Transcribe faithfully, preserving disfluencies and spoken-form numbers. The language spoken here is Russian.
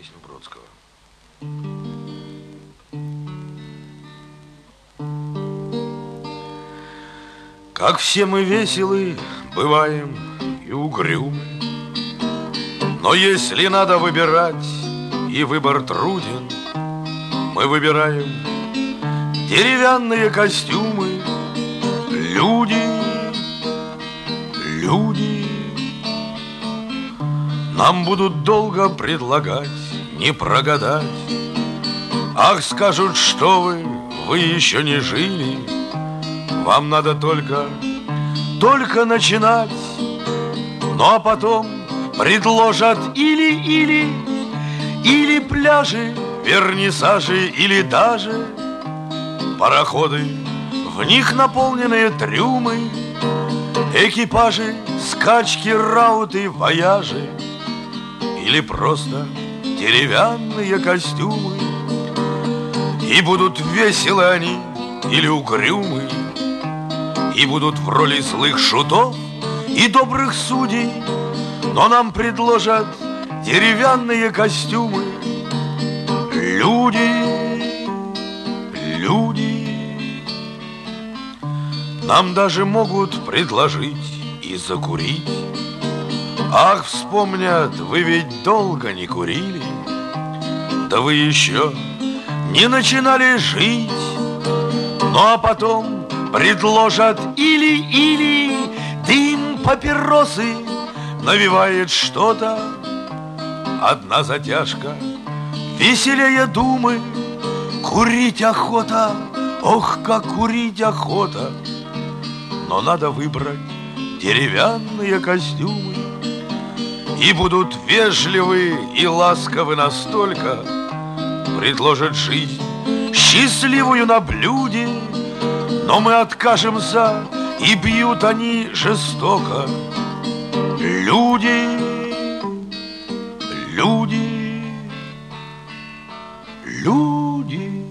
песню Бродского. Как все мы веселы бываем и угрюмы, но если надо выбирать, и выбор труден, мы выбираем деревянные костюмы. Люди, люди нам будут долго предлагать, не прогадать. Ах, скажут, что вы, вы еще не жили, вам надо только, только начинать. Ну а потом предложат или-или, или пляжи, вернисажи, или даже пароходы, в них наполненные трюмы, экипажи, скачки, рауты, вояжи, или просто деревянные костюмы. И будут веселы они или угрюмы, и будут в роли злых шутов и добрых судей, но нам предложат деревянные костюмы. Люди, люди нам даже могут предложить и закурить. Ах, вспомнят, вы ведь долго не курили, да вы еще не начинали жить. Ну а потом предложат или-или, дым папиросы навевает что-то. Одна затяжка веселее думы, курить охота, ох, как курить охота. Но надо выбрать деревянные костюмы, и будут вежливы и ласковы настолько, предложат жизнь счастливую на блюде, но мы откажемся, и бьют они жестоко. Люди, люди, люди.